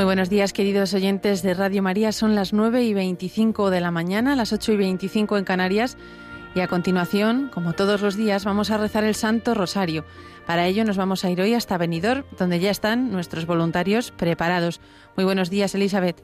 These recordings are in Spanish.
buenos días, queridos oyentes de Radio María. Son las 9:25 de la mañana, las 8:25 en Canarias. Y a continuación, como todos los días, vamos a rezar el Santo Rosario. Para ello nos vamos a ir hoy hasta Benidorm, donde ya están nuestros voluntarios preparados. Muy buenos días, Elizabeth.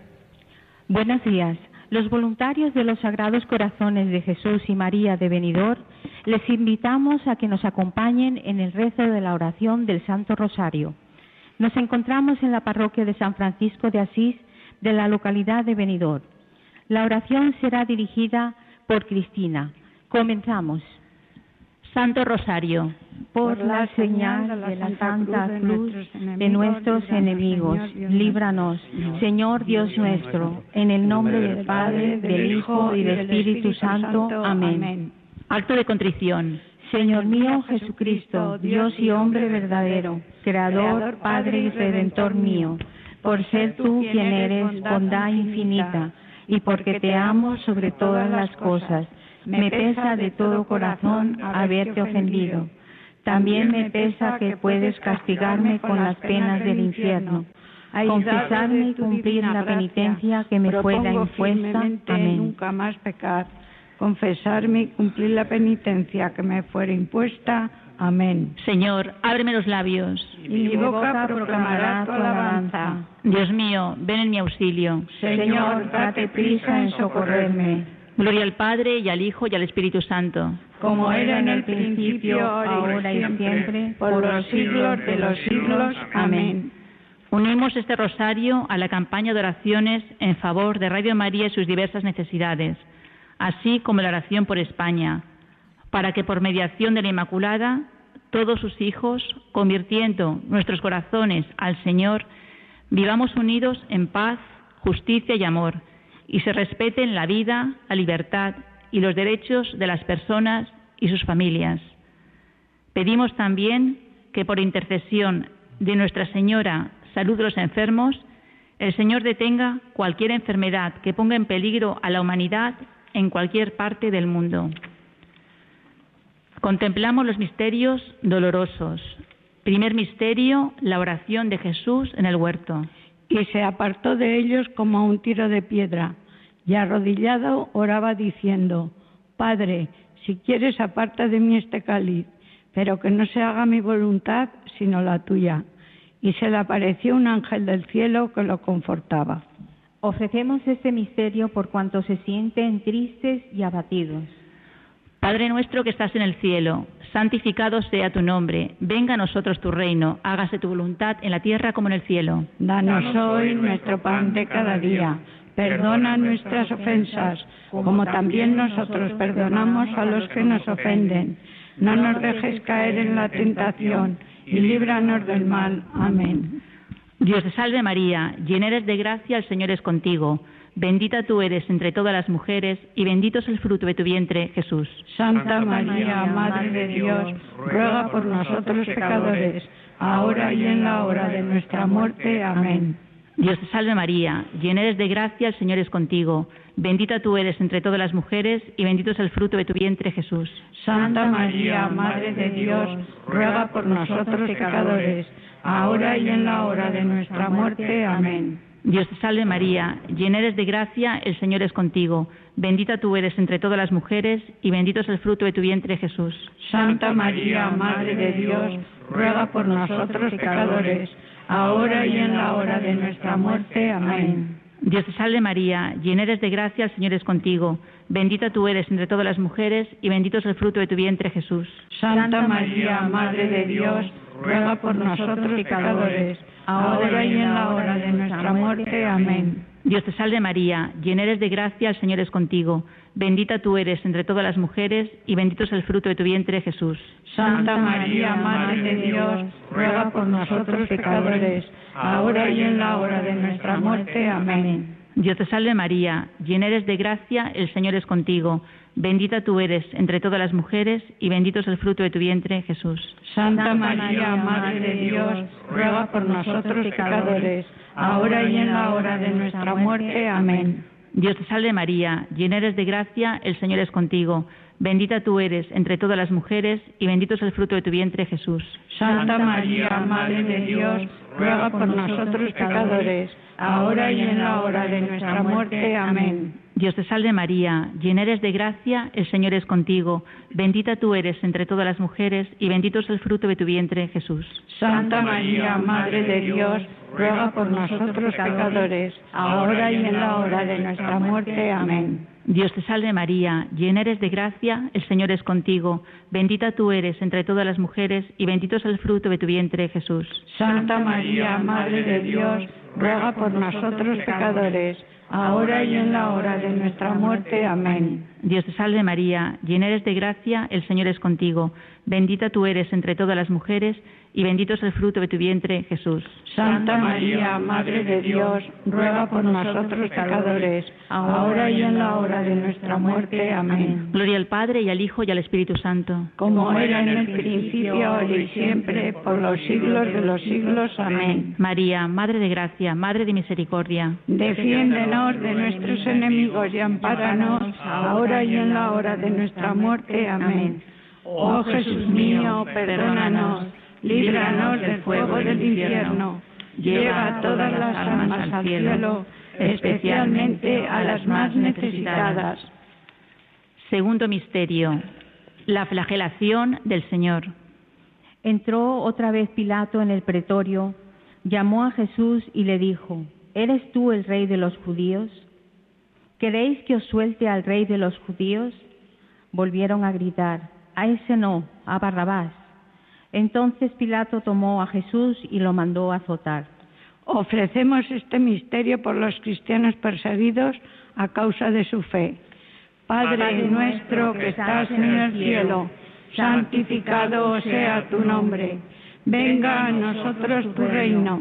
Buenos días. Los voluntarios de los Sagrados Corazones de Jesús y María de Benidorm les invitamos a que nos acompañen en el rezo de la oración del Santo Rosario. Nos encontramos en la parroquia de San Francisco de Asís de la localidad de Benidorm. La oración será dirigida por Cristina. Comenzamos. Santo Rosario, por la señal de la Santa Cruz de nuestros enemigos, líbranos, Señor Dios nuestro, en el nombre del Padre, del Hijo y del Espíritu Santo. Amén. Acto de contrición. Señor mío Jesucristo, Dios y hombre verdadero, Creador, Padre y Redentor mío, por ser tú quien eres bondad infinita, y porque te amo sobre todas las cosas, me pesa de todo corazón haberte ofendido. También me pesa que puedes castigarme con las penas del infierno. Confesarme y cumplir la penitencia que me fuera impuesta. Amén. Nunca más pecar. Confesarme y cumplir la penitencia que me fuera impuesta. Amén. Señor, ábreme los labios. Y mi boca proclamará tu alabanza. Dios mío, ven en mi auxilio. Señor, date prisa en socorrerme. Gloria al Padre, y al Hijo, y al Espíritu Santo. Como era en el principio, ahora y siempre, por los siglos de los siglos. Amén. Unimos este rosario a la campaña de oraciones en favor de Radio María y sus diversas necesidades, así como la oración por España, para que por mediación de la Inmaculada, todos sus hijos, convirtiendo nuestros corazones al Señor, vivamos unidos en paz, justicia y amor, y se respeten la vida, la libertad y los derechos de las personas y sus familias. Pedimos también que por intercesión de Nuestra Señora, Salud de los Enfermos, el Señor detenga cualquier enfermedad que ponga en peligro a la humanidad en cualquier parte del mundo. Contemplamos los misterios dolorosos. Primer misterio, la oración de Jesús en el huerto. Y se apartó de ellos como a un tiro de piedra, y arrodillado oraba diciendo: Padre, si quieres aparta de mí este cáliz, pero que no se haga mi voluntad sino la tuya. Y se le apareció un ángel del cielo que lo confortaba. Ofrecemos este misterio por cuantos se sienten tristes y abatidos. Padre nuestro que estás en el cielo, santificado sea tu nombre, venga a nosotros tu reino, hágase tu voluntad en la tierra como en el cielo. Danos hoy nuestro pan de cada día, perdona nuestras ofensas, como también nosotros perdonamos a los que nos ofenden. No nos dejes caer en la tentación, y líbranos del mal. Amén. Dios te salve María, llena eres de gracia, el Señor es contigo. Bendita tú eres entre todas las mujeres, y bendito es el fruto de tu vientre, Jesús. Santa María, Madre de Dios, ruega por nosotros pecadores, ahora y en la hora de nuestra muerte. Amén. Dios te salve María, llena eres de gracia, el Señor es contigo. Bendita tú eres entre todas las mujeres, y bendito es el fruto de tu vientre, Jesús. Santa María, Madre de Dios, ruega por nosotros pecadores, ahora y en la hora de nuestra muerte. Amén. Dios te salve María, llena eres de gracia, el Señor es contigo. Bendita tú eres entre todas las mujeres, y bendito es el fruto de tu vientre, Jesús. Santa María, Madre de Dios, ruega por nosotros pecadores, ahora y en la hora de nuestra muerte. Amén. Dios te salve María, llena eres de gracia, el Señor es contigo. Bendita tú eres entre todas las mujeres, y bendito es el fruto de tu vientre, Jesús. Santa María, Madre de Dios, ruega por nosotros pecadores, ahora y en la hora de nuestra muerte. Amén. Dios te salve María, llena eres de gracia, el Señor es contigo. Bendita tú eres entre todas las mujeres, y bendito es el fruto de tu vientre, Jesús. Santa María, Madre de Dios, ruega por nosotros pecadores, ahora y en la hora de nuestra muerte. Amén. Dios te salve María, llena eres de gracia, el Señor es contigo. Bendita tú eres entre todas las mujeres, y bendito es el fruto de tu vientre, Jesús. Santa María, Madre de Dios, ruega por nosotros pecadores, ahora y en la hora de nuestra muerte. Amén. Dios te salve María, llena eres de gracia, el Señor es contigo. Bendita tú eres entre todas las mujeres, y bendito es el fruto de tu vientre, Jesús. Santa María, Madre de Dios, ruega por nosotros pecadores, ahora y en la hora de nuestra muerte. Amén. Dios te salve María, llena eres de gracia, el Señor es contigo. Bendita tú eres entre todas las mujeres, y bendito es el fruto de tu vientre, Jesús. Santa María, Madre de Dios, ruega por nosotros pecadores, ahora y en la hora de nuestra muerte. Amén. Dios te salve María, llena eres de gracia, el Señor es contigo. Bendita tú eres entre todas las mujeres, y bendito es el fruto de tu vientre, Jesús. Santa María, Madre de Dios, ruega por nosotros pecadores, ahora y en la hora de nuestra muerte. Amén. Dios te salve María, llena eres de gracia, el Señor es contigo. Bendita tú eres entre todas las mujeres, y bendito es el fruto de tu vientre, Jesús. Santa María, Madre de Dios, ruega por nosotros pecadores, ahora y en la hora de nuestra muerte. Amén. Gloria al Padre, y al Hijo, y al Espíritu Santo. Como era en el principio, ahora y siempre, por los siglos de los siglos. Amén. María, Madre de gracia, Madre de misericordia, defiéndenos de nuestros enemigos y ampáranos, ahora y en la hora de nuestra muerte. Amén. Oh Jesús mío, perdónanos, líbranos del fuego del infierno, lleva todas las almas al cielo, especialmente a las más necesitadas. Segundo misterio, la flagelación del Señor. Entró otra vez Pilato en el pretorio, llamó a Jesús y le dijo: ¿Eres tú el rey de los judíos? ¿Queréis que os suelte al rey de los judíos? Volvieron a gritar: a ese no, a Barrabás. Entonces Pilato tomó a Jesús y lo mandó azotar. Ofrecemos este misterio por los cristianos perseguidos a causa de su fe. Padre nuestro que estás en el cielo, santificado sea tu nombre. Venga a nosotros tu reino.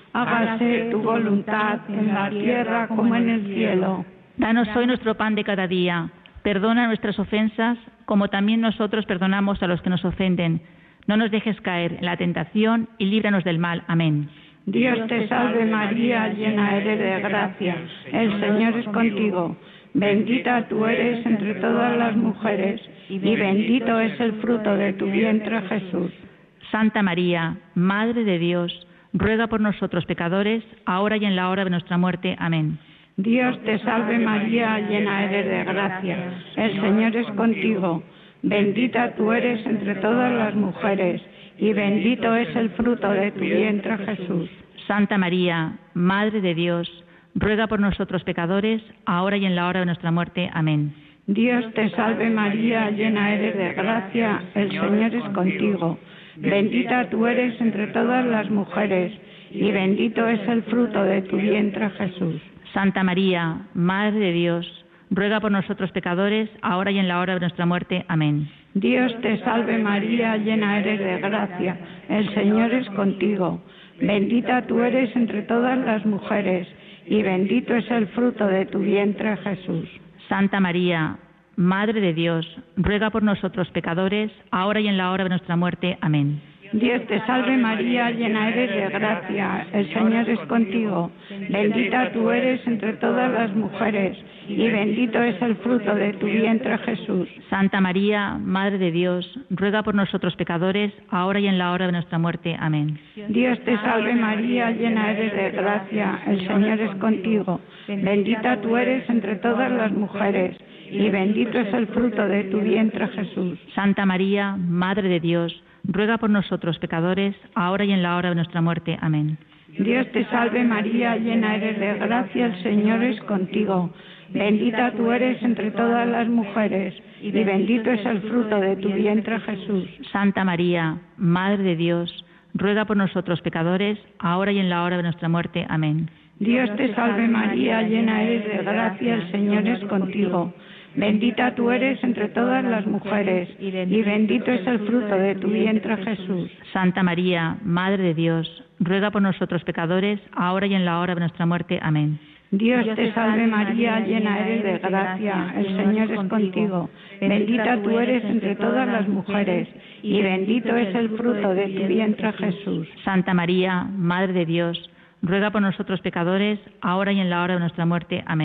Hágase tu voluntad en la tierra como en el cielo. Danos hoy nuestro pan de cada día. Perdona nuestras ofensas, como también nosotros perdonamos a los que nos ofenden. No nos dejes caer en la tentación y líbranos del mal. Amén. Dios te salve María, llena eres de gracia. El Señor es contigo. Bendita tú eres entre todas las mujeres, y bendito es el fruto de tu vientre, Jesús. Santa María, Madre de Dios, ruega por nosotros pecadores, ahora y en la hora de nuestra muerte. Amén. Dios te salve María, llena eres de gracia. El Señor es contigo. Bendita tú eres entre todas las mujeres, y bendito es el fruto de tu vientre, Jesús. Santa María, Madre de Dios, ruega por nosotros pecadores, ahora y en la hora de nuestra muerte. Amén. Dios te salve María, llena eres de gracia, el Señor es contigo. Bendita tú eres entre todas las mujeres, y bendito es el fruto de tu vientre, Jesús. Santa María, Madre de Dios, ruega por nosotros pecadores, ahora y en la hora de nuestra muerte. Amén. Dios te salve María, llena eres de gracia, el Señor es contigo. Bendita tú eres entre todas las mujeres, y bendito es el fruto de tu vientre, Jesús. Santa María, Madre de Dios, ruega por nosotros pecadores, ahora y en la hora de nuestra muerte. Amén. Dios te salve María, llena eres de gracia, el Señor es contigo. Bendita tú eres entre todas las mujeres, y bendito es el fruto de tu vientre, Jesús. Santa María, Madre de Dios, ruega por nosotros pecadores, ahora y en la hora de nuestra muerte. Amén. Dios te salve María, llena eres de gracia, el Señor es contigo. Bendita tú eres entre todas las mujeres, y bendito es el fruto de tu vientre, Jesús. Santa María, Madre de Dios, ruega por nosotros pecadores, ahora y en la hora de nuestra muerte. Amén. Dios te salve María, llena eres de gracia, el Señor es contigo. Bendita tú eres entre todas las mujeres, y bendito es el fruto de tu vientre, Jesús. Santa María, Madre de Dios, ruega por nosotros pecadores, ahora y en la hora de nuestra muerte. Amén. Dios te salve María, llena eres de gracia, el Señor es contigo. Bendita tú eres entre todas las mujeres, y bendito es el fruto de tu vientre, Jesús. Santa María, Madre de Dios, ruega por nosotros pecadores, ahora y en la hora de nuestra muerte. Amén. Dios te salve María, llena eres de gracia, el Señor es contigo. Bendita tú eres entre todas las mujeres, y bendito es el fruto de tu vientre, Jesús. Santa María, Madre de Dios, ruega por nosotros pecadores, ahora y en la hora de nuestra muerte. Amén.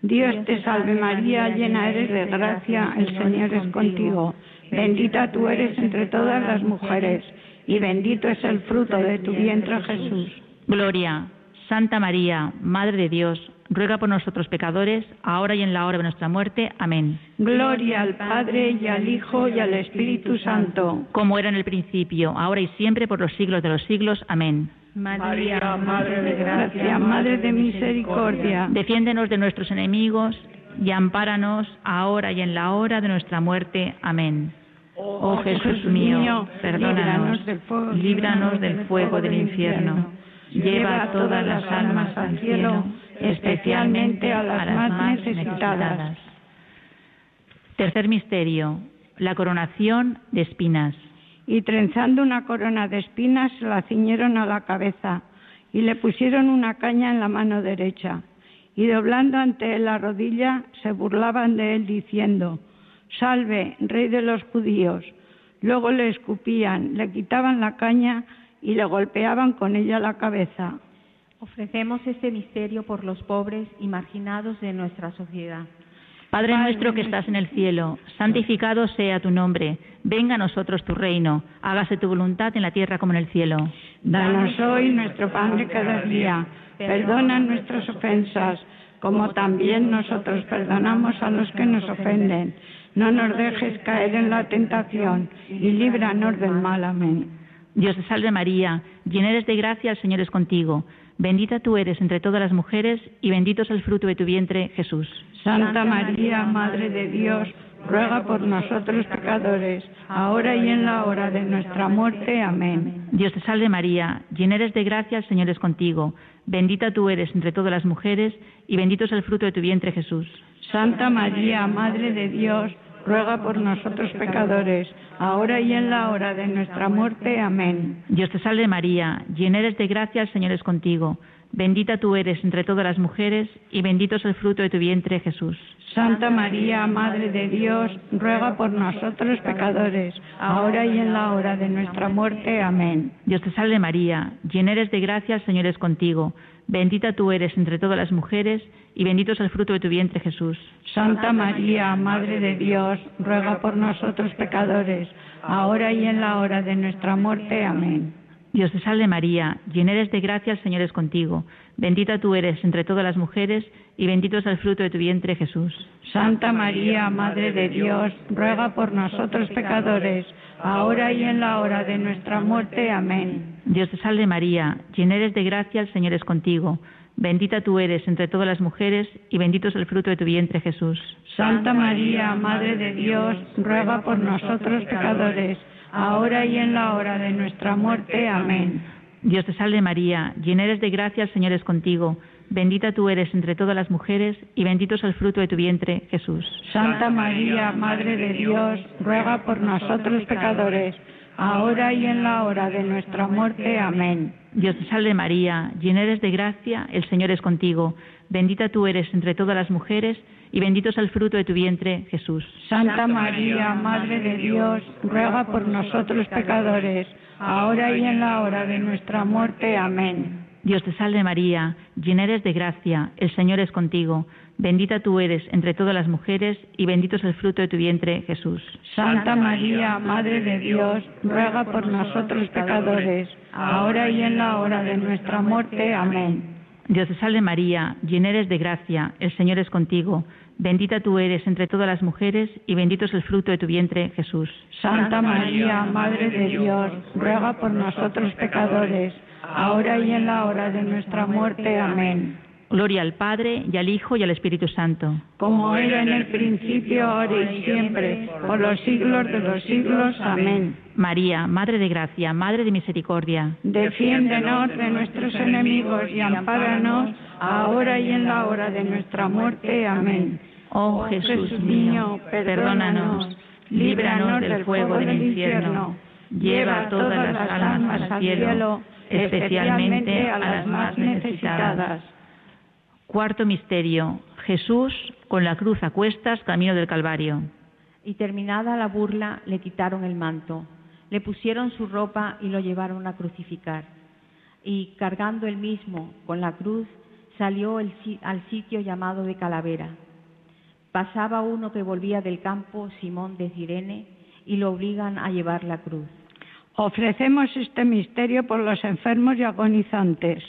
Dios te salve María, llena eres de gracia, el Señor es contigo. Bendita tú eres entre todas las mujeres, y bendito es el fruto de tu vientre, Jesús. Gloria. Santa María, Madre de Dios, ruega por nosotros pecadores, ahora y en la hora de nuestra muerte. Amén. Gloria al Padre, y al Hijo, y al Espíritu Santo. Como era en el principio, ahora y siempre, por los siglos de los siglos. Amén. María, Madre de gracia, Madre de misericordia. Defiéndenos de nuestros enemigos y ampáranos ahora y en la hora de nuestra muerte. Amén. Oh Jesús mío, perdónanos, líbranos del fuego del infierno. Lleva a todas las almas al cielo, especialmente a las más necesitadas. Tercer misterio, la coronación de espinas. Y trenzando una corona de espinas se la ciñeron a la cabeza y le pusieron una caña en la mano derecha. Y doblando ante él la rodilla se burlaban de él diciendo: Salve, Rey de los judíos. Luego le escupían, le quitaban la caña y le golpeaban con ella la cabeza. Ofrecemos este misterio por los pobres y marginados de nuestra sociedad. Padre nuestro que estás en el cielo, santificado sea tu nombre. Venga a nosotros tu reino. Hágase tu voluntad en la tierra como en el cielo. Danos hoy nuestro pan de cada día. Perdona nuestras ofensas, como también nosotros perdonamos a los que nos ofenden. No nos dejes caer en la tentación y líbranos del mal. Amén. Dios te salve María, llena eres de gracia, el Señor es contigo. Bendita tú eres entre todas las mujeres y bendito es el fruto de tu vientre, Jesús. Santa María, Madre de Dios, ruega por nosotros pecadores, ahora y en la hora de nuestra muerte. Amén. Dios te salve María, llena eres de gracia, el Señor es contigo. Bendita tú eres entre todas las mujeres y bendito es el fruto de tu vientre, Jesús. Santa María, Madre de Dios, ruega por nosotros pecadores, ahora y en la hora de nuestra muerte. Amén. Dios te salve María, llena eres de gracia, el Señor es contigo. Bendita tú eres entre todas las mujeres y bendito es el fruto de tu vientre, Jesús. Santa María, Madre de Dios, ruega por nosotros pecadores, ahora y en la hora de nuestra muerte. Amén. Dios te salve María, llena eres de gracia, el Señor es contigo. Bendita tú eres entre todas las mujeres y bendito es el fruto de tu vientre, Jesús. Santa María, Madre de Dios, ruega por nosotros pecadores, ahora y en la hora de nuestra muerte. Amén. Dios te salve María, llena eres de gracia, el Señor es contigo. Bendita tú eres entre todas las mujeres y bendito es el fruto de tu vientre, Jesús. Santa María, Madre de Dios, ruega por nosotros pecadores, ahora y en la hora de nuestra muerte. Amén. Dios te salve María, llena eres de gracia, el Señor es contigo. Bendita tú eres entre todas las mujeres y bendito es el fruto de tu vientre, Jesús. Santa María, Madre de Dios, ruega por nosotros pecadores, ahora y en la hora de nuestra muerte. Amén. Dios te salve María, llena eres de gracia, el Señor es contigo. Bendita tú eres entre todas las mujeres y bendito es el fruto de tu vientre, Jesús. Santa María, Madre de Dios, ruega por nosotros pecadores, ahora y en la hora de nuestra muerte. Amén. Dios te salve María, llena eres de gracia, el Señor es contigo. Bendita tú eres entre todas las mujeres y bendito es el fruto de tu vientre, Jesús. Santa María, Madre de Dios, ruega por nosotros pecadores, ahora y en la hora de nuestra muerte. Amén. Dios te salve María, llena eres de gracia, el Señor es contigo. Bendita tú eres entre todas las mujeres y bendito es el fruto de tu vientre, Jesús. Santa María, Madre de Dios, ruega por nosotros pecadores, ahora y en la hora de nuestra muerte. Amén. Dios te salve María, llena eres de gracia, el Señor es contigo. Bendita tú eres entre todas las mujeres y bendito es el fruto de tu vientre, Jesús. Santa María, Madre de Dios, ruega por nosotros pecadores, ahora y en la hora de nuestra muerte. Amén. Gloria al Padre, y al Hijo, y al Espíritu Santo. Como era en el principio, ahora y siempre, por los siglos de los siglos. Amén. María, Madre de gracia, Madre de misericordia. Defiéndenos de nuestros enemigos y ampáranos, ahora y en la hora de nuestra muerte. Amén. Oh Jesús mío, perdónanos, líbranos del fuego del infierno. Lleva todas las almas al cielo, especialmente a las más necesitadas. Cuarto misterio, Jesús con la cruz a cuestas, camino del Calvario. Y terminada la burla, le quitaron el manto, le pusieron su ropa y lo llevaron a crucificar. Y cargando él mismo con la cruz, salió al sitio llamado de Calavera. Pasaba uno que volvía del campo, Simón de Cirene, y lo obligan a llevar la cruz. Ofrecemos este misterio por los enfermos y agonizantes.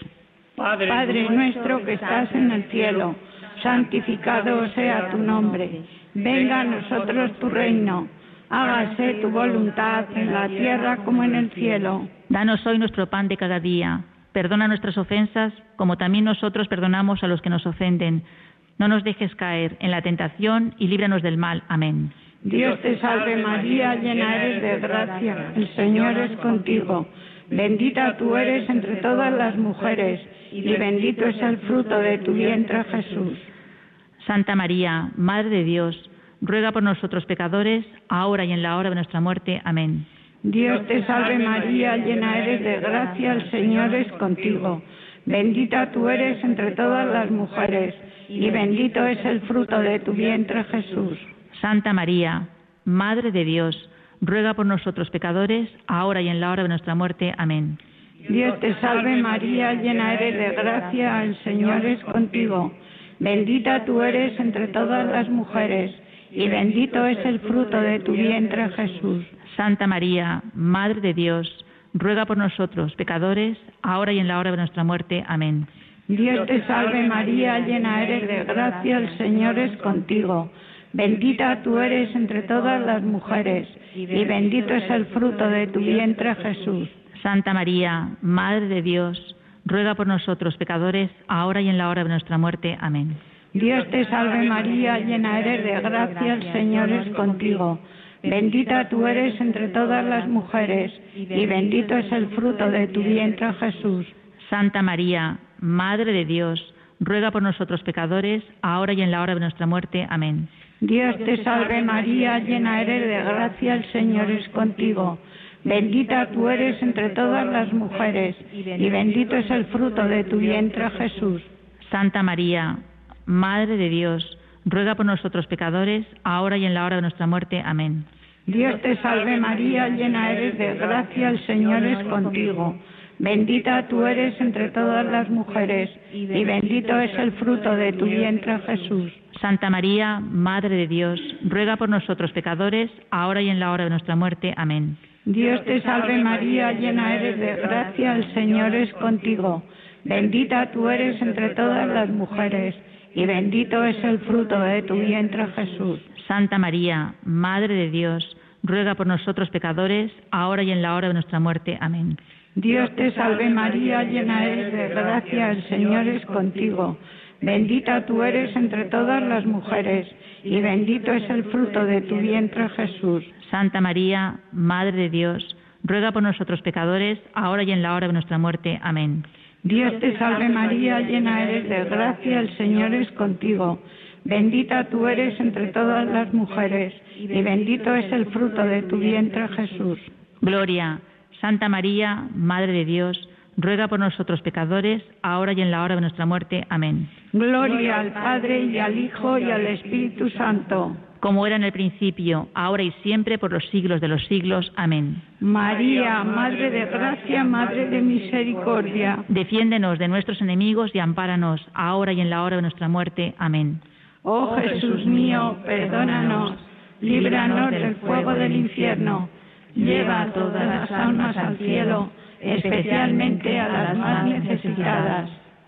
Padre nuestro que estás en el cielo, santificado sea tu nombre. Venga a nosotros tu reino. Hágase tu voluntad en la tierra como en el cielo. Danos hoy nuestro pan de cada día. Perdona nuestras ofensas, como también nosotros perdonamos a los que nos ofenden. No nos dejes caer en la tentación y líbranos del mal. Amén. Dios te salve María, llena eres de gracia, el Señor es contigo. Bendita tú eres entre todas las mujeres, y bendito es el fruto de tu vientre, Jesús. Santa María, Madre de Dios, ruega por nosotros pecadores, ahora y en la hora de nuestra muerte. Amén. Dios te salve María, llena eres de gracia, el Señor es contigo. Bendita tú eres entre todas las mujeres, y bendito es el fruto de tu vientre, Jesús. Santa María, Madre de Dios, ruega por nosotros pecadores, ahora y en la hora de nuestra muerte. Amén. Dios te salve María, llena eres de gracia, el Señor es contigo. Bendita tú eres entre todas las mujeres, y bendito es el fruto de tu vientre, Jesús. Santa María, Madre de Dios, ruega por nosotros pecadores, ahora y en la hora de nuestra muerte. Amén. Dios te salve María, llena eres de gracia, el Señor es contigo. Bendita tú eres entre todas las mujeres, y bendito es el fruto de tu vientre, Jesús. Santa María, Madre de Dios, ruega por nosotros pecadores, ahora y en la hora de nuestra muerte. Amén. Dios te salve María, llena eres de gracia, el Señor es contigo. Bendita tú eres entre todas las mujeres, y bendito es el fruto de tu vientre, Jesús. Santa María, Madre de Dios, ruega por nosotros pecadores, ahora y en la hora de nuestra muerte. Amén. Dios te salve María, llena eres de gracia, el Señor es contigo. Bendita tú eres entre todas las mujeres, y bendito es el fruto de tu vientre, Jesús. Santa María, Madre de Dios, ruega por nosotros pecadores, ahora y en la hora de nuestra muerte. Amén. Dios te salve María, llena eres de gracia, el Señor es contigo. Bendita tú eres entre todas las mujeres, y bendito es el fruto de tu vientre, Jesús. Santa María, Madre de Dios, ruega por nosotros pecadores, ahora y en la hora de nuestra muerte. Amén. Dios te salve María, llena eres de gracia, el Señor es contigo. Bendita tú eres entre todas las mujeres, y bendito es el fruto de tu vientre, Jesús. Santa María, Madre de Dios, ruega por nosotros pecadores, ahora y en la hora de nuestra muerte. Amén. Dios te salve María, llena eres de gracia, el Señor es contigo. Bendita tú eres entre todas las mujeres, y bendito es el fruto de tu vientre, Jesús. Santa María, Madre de Dios, ruega por nosotros pecadores, ahora y en la hora de nuestra muerte. Amén. Dios te salve María, llena eres de gracia, el Señor es contigo. Bendita tú eres entre todas las mujeres, y bendito es el fruto de tu vientre, Jesús. Gloria. Santa María, Madre de Dios, ruega por nosotros pecadores, ahora y en la hora de nuestra muerte. Amén. Gloria al Padre, y al Hijo, y al Espíritu Santo. Como era en el principio, ahora y siempre, por los siglos de los siglos. Amén. María, Madre de gracia, Madre de misericordia. Defiéndenos de nuestros enemigos y ampáranos, ahora y en la hora de nuestra muerte. Amén. Oh Jesús mío, perdónanos, líbranos del fuego del infierno. Lleva a todas las almas al cielo, especialmente a las más necesitadas.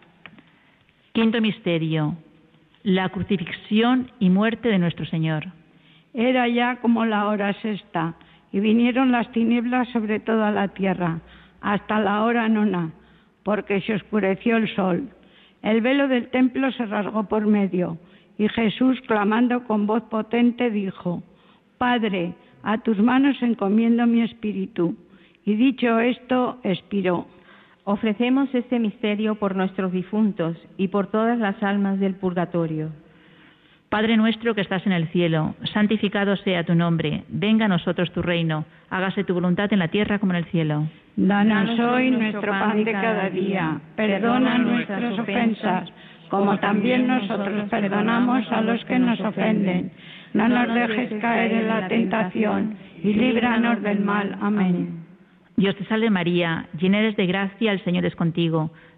Quinto misterio: la crucifixión y muerte de nuestro Señor. Era ya como la hora sexta, y vinieron las tinieblas sobre toda la tierra, hasta la hora nona, porque se oscureció el sol. El velo del templo se rasgó por medio, y Jesús, clamando con voz potente, dijo: Padre, a tus manos encomiendo mi espíritu. Y dicho esto, expiró. Ofrecemos este misterio por nuestros difuntos y por todas las almas del purgatorio. Padre nuestro que estás en el cielo, santificado sea tu nombre. Venga a nosotros tu reino. Hágase tu voluntad en la tierra como en el cielo. Danos hoy nuestro pan de cada día. Perdona nuestras ofensas, como también nosotros perdonamos a los que nos ofenden. No nos dejes caer en la tentación, y líbranos del mal. Amén. Dios te salve María, llena eres de gracia, el Señor es contigo.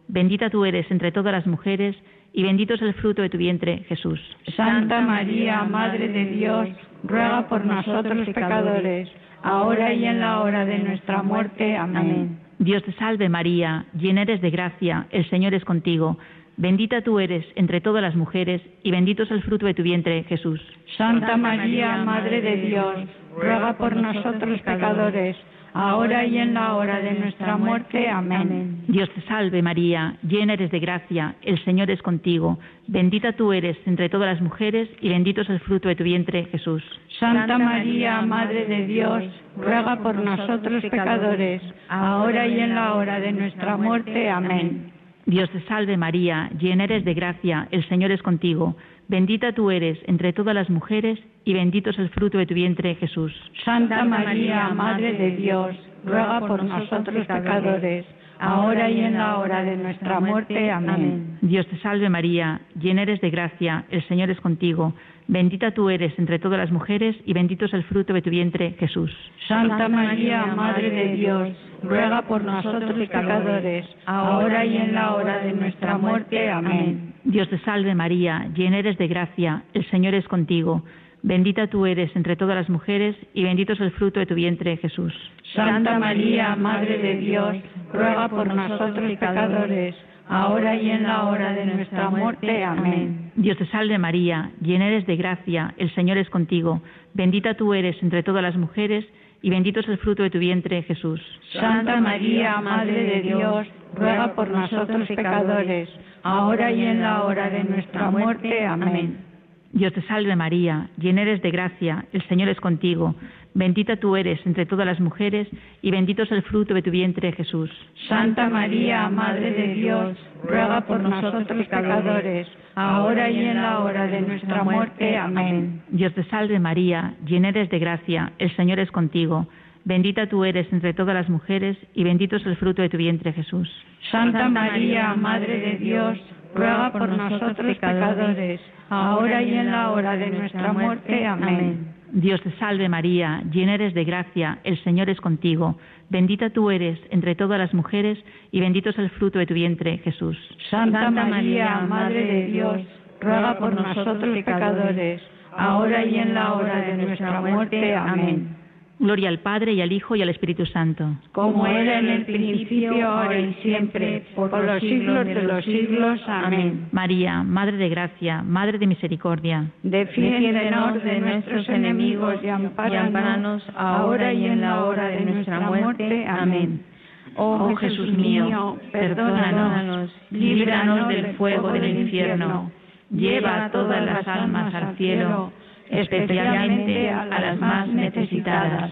Bendita tú eres entre todas las mujeres, y bendito es el fruto de tu vientre, Jesús. Santa María, Madre de Dios, ruega por nosotros pecadores, ahora y en la hora de nuestra muerte. Amén. Dios te salve María, llena eres de gracia, el Señor es contigo. Bendita tú eres entre todas las mujeres, y bendito es el fruto de tu vientre, Jesús. Santa María, Madre de Dios, ruega por nosotros pecadores, ahora y en la hora de nuestra muerte. Amén. Dios te salve María, llena eres de gracia, el Señor es contigo. Bendita tú eres entre todas las mujeres, y bendito es el fruto de tu vientre, Jesús. Santa María, Madre de Dios, ruega por nosotros pecadores, ahora y en la hora de nuestra muerte. Amén. Dios te salve María, llena eres de gracia, el Señor es contigo. Bendita tú eres entre todas las mujeres, y bendito es el fruto de tu vientre, Jesús. Santa María, Madre de Dios, ruega por nosotros pecadores, ahora y en la hora de nuestra muerte. Amén. Dios te salve María, llena eres de gracia, el Señor es contigo. Bendita tú eres entre todas las mujeres, y bendito es el fruto de tu vientre, Jesús. Santa María, Madre de Dios, ruega por nosotros pecadores, ahora y en la hora de nuestra muerte. Amén. Dios te salve María, llena eres de gracia, el Señor es contigo. Bendita tú eres entre todas las mujeres, y bendito es el fruto de tu vientre, Jesús. Santa María, Madre de Dios, ruega por nosotros pecadores, ahora y en la hora de nuestra muerte. Amén. Dios te salve María, llena eres de gracia, el Señor es contigo. Bendita tú eres entre todas las mujeres, y bendito es el fruto de tu vientre, Jesús. Santa María, Madre de Dios, ruega por nosotros pecadores, ahora y en la hora de nuestra muerte. Amén. Dios te salve María, llena eres de gracia, el Señor es contigo. Bendita tú eres entre todas las mujeres, y bendito es el fruto de tu vientre, Jesús. Santa María, Madre de Dios, ruega por nosotros pecadores, ahora y en la hora de nuestra muerte. Amén. Dios te salve María, llena eres de gracia, el Señor es contigo. Bendita tú eres entre todas las mujeres, y bendito es el fruto de tu vientre, Jesús. Santa María, Madre de Dios, ruega por nosotros pecadores, ahora y en la hora de nuestra muerte. Amén. Dios te salve María, llena eres de gracia, el Señor es contigo. Bendita tú eres entre todas las mujeres, y bendito es el fruto de tu vientre, Jesús. Santa María, Madre de Dios, ruega por nosotros pecadores, ahora y en la hora de nuestra muerte. Amén. Gloria al Padre, y al Hijo, y al Espíritu Santo. Como era en el principio, ahora y siempre, por los siglos de los siglos. Amén. María, Madre de gracia, Madre de misericordia, defiéndenos de nuestros enemigos y ampáranos ahora y en la hora de nuestra muerte. Amén. Oh Jesús mío, perdónanos, líbranos del fuego del infierno, lleva a todas las almas al cielo, especialmente a las más necesitadas.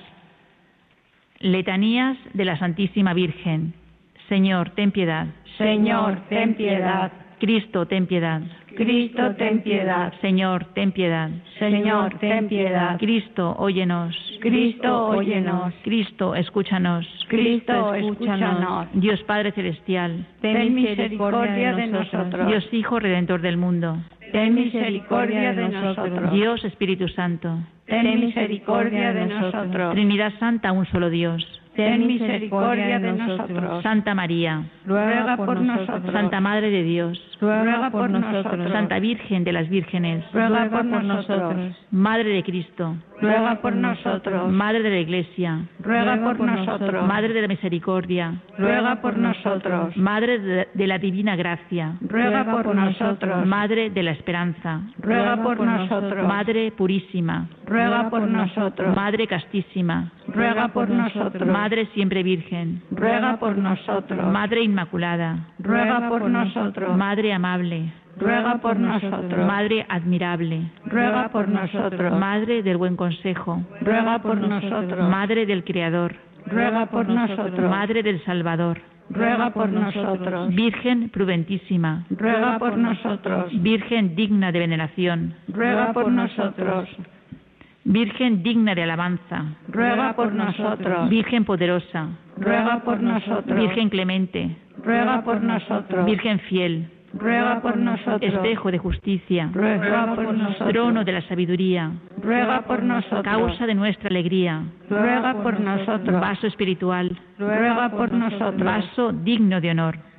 Letanías de la Santísima Virgen. Señor, ten piedad. Señor, ten piedad. Cristo, ten piedad. Cristo, ten piedad. Señor, ten piedad. Señor, ten piedad. Cristo, óyenos. Cristo, óyenos. Cristo, escúchanos. Cristo, escúchanos. Dios Padre Celestial, ten misericordia de nosotros. Dios Hijo Redentor del mundo, ten misericordia de nosotros. Dios Espíritu Santo, ten misericordia de nosotros. Trinidad Santa, un solo Dios, ten misericordia de nosotros. Santa María, ruega por nosotros. Santa Madre de Dios, ruega por nosotros. Santa Virgen de las Vírgenes, ruega por nosotros. Madre de Cristo, ruega por nosotros. Madre de la Iglesia, ruega por nosotros. Madre de la Misericordia, ruega por nosotros. Madre de la Divina Gracia, ruega por nosotros. Madre de la Esperanza, ruega por nosotros. Madre Purísima, ruega por nosotros. Madre Castísima, ruega por nosotros. Madre Siempre Virgen, ruega por nosotros. Madre Inmaculada, ruega por nosotros. Madre Amable, ruega por nosotros. Madre Admirable, ruega por nosotros. Madre del Buen Consejo, ruega por nosotros. Madre del Creador, ruega por nosotros. Madre del Salvador, ruega por nosotros. Virgen prudentísima, ruega por nosotros. Virgen digna de veneración, ruega por nosotros. Virgen digna de alabanza, ruega por nosotros. Virgen poderosa, ruega por nosotros. Virgen clemente, ruega por nosotros. Virgen fiel, ruega por nosotros. Espejo de justicia, ruega por nosotros. Trono de la sabiduría, ruega por nosotros. Causa de nuestra alegría, ruega por nosotros. Vaso espiritual, ruega por nosotros. Vaso digno de honor,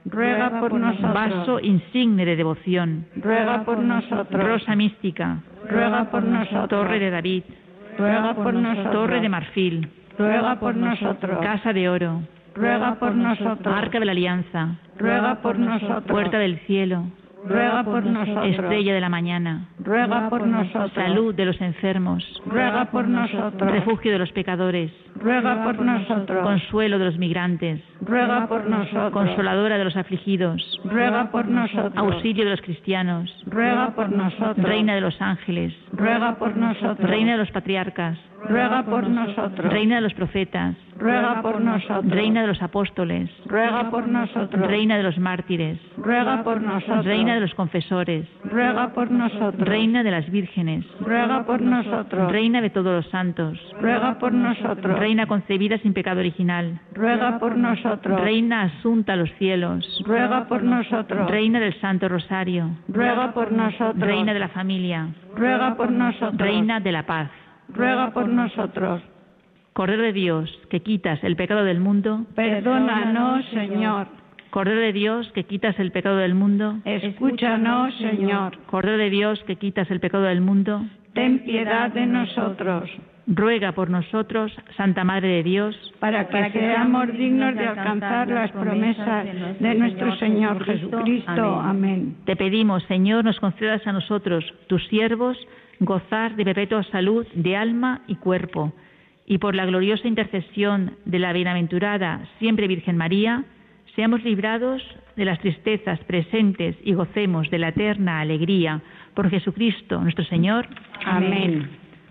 ruega por nosotros. Vaso insigne de devoción, Ruega por nosotros. rosa mística, Ruega por nosotros. torre de David, Ruega por nosotros. torre de marfil, Ruega por nosotros. casa de oro, Ruega por nosotros. arca de la alianza, Ruega por nosotros. puerta del cielo, Ruega por nosotros. estrella de la mañana, Ruega por nosotros. salud de los enfermos, Ruega por nosotros. refugio de los pecadores, Ruega por nosotros. consuelo de los migrantes, Ruega por nosotros. consoladora de los afligidos, Ruega por nosotros. auxilio de los cristianos, Ruega por nosotros. reina de los ángeles, Ruega por nosotros. reina de los patriarcas, Ruega por nosotros. reina de los profetas, Ruega por nosotros. reina de los apóstoles, Ruega por nosotros. reina de los mártires, Ruega por nosotros. reina de los confesores, Ruega por nosotros. reina de las vírgenes, Ruega por nosotros. reina de todos los santos, Ruega por nosotros. reina concebida sin pecado original, Ruega por nosotros. reina asunta a los cielos, Ruega por nosotros. reina del Santo Rosario, Ruega por nosotros. reina de la familia, Ruega por nosotros. reina de la paz. Ruega por nosotros. Cordero de Dios, que quitas el pecado del mundo, Perdónanos, Señor. Cordero de Dios, que quitas el pecado del mundo, Escúchanos, Señor. Cordero de Dios, que quitas el pecado del mundo, Ten piedad de nosotros, ruega por nosotros, Santa Madre de Dios, para que seamos dignos de alcanzar las promesas de nuestro Señor Jesucristo. Amén. te pedimos, Señor, nos concedas a nosotros, tus siervos, gozar de perpetua salud de alma y cuerpo, y por la gloriosa intercesión de la bienaventurada siempre Virgen María, seamos librados de las tristezas presentes y gocemos de la eterna alegría por Jesucristo nuestro Señor. Amén.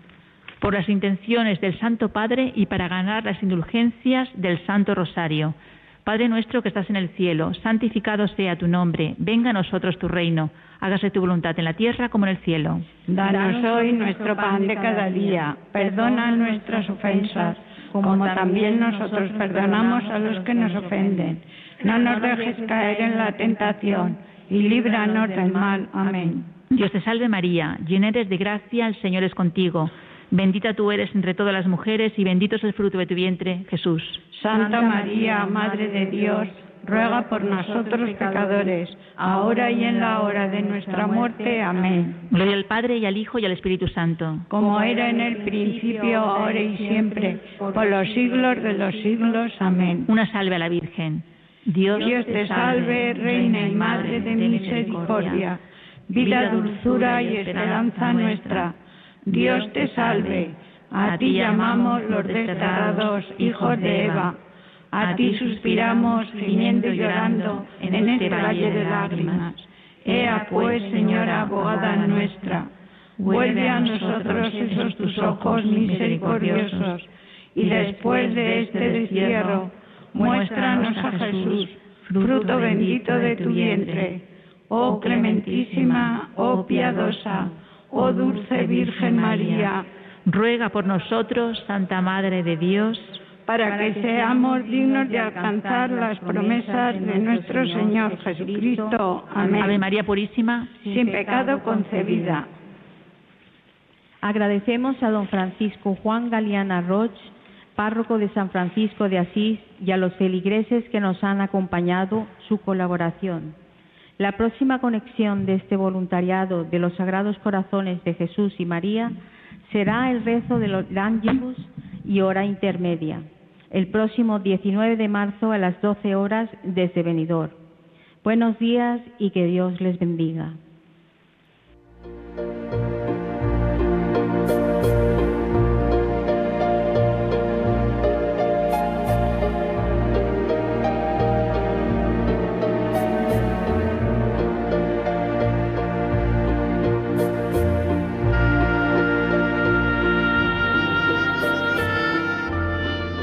Por las intenciones del Santo Padre y para ganar las indulgencias del Santo Rosario. Padre nuestro que estás en el cielo, santificado sea tu nombre, venga a nosotros tu reino, hágase tu voluntad en la tierra como en el cielo. Danos hoy nuestro pan de cada día, perdona nuestras ofensas, como también nosotros perdonamos a los que nos ofenden. No nos dejes caer en la tentación, y líbranos del mal. Amén. Dios te salve María, llena eres de gracia, el Señor es contigo. Bendita tú eres entre todas las mujeres y bendito es el fruto de tu vientre, Jesús. Santa María, Madre de Dios, ruega por nosotros pecadores, ahora y en la hora de nuestra muerte. Amén. Gloria al Padre y al Hijo y al Espíritu Santo. Como era en el principio, ahora y siempre, por los siglos de los siglos. Amén. Una salve a la Virgen. Dios te salve, Reina y Madre de misericordia, vida, dulzura y esperanza nuestra. Dios te salve. A ti llamamos los desterrados hijos de Eva. A ti suspiramos, gimiendo y llorando, en este valle de lágrimas. Ea pues, Señora abogada nuestra, vuelve a nosotros esos tus ojos misericordiosos, y después de este destierro, muéstranos a Jesús, fruto bendito de tu vientre. Oh clementísima, oh piadosa, oh dulce Virgen María, ruega por nosotros, Santa Madre de Dios, para que seamos dignos de alcanzar las promesas de nuestro Señor Jesucristo. Amén. Ave María Purísima, sin pecado concebida. Agradecemos a don Francisco Juan Galeana Roch, párroco de San Francisco de Asís, y a los feligreses que nos han acompañado su colaboración. La próxima conexión de este voluntariado de los Sagrados Corazones de Jesús y María será el rezo de los Angelus y hora intermedia, el próximo 19 de marzo a las 12 horas desde Benidorm. Buenos días y que Dios les bendiga.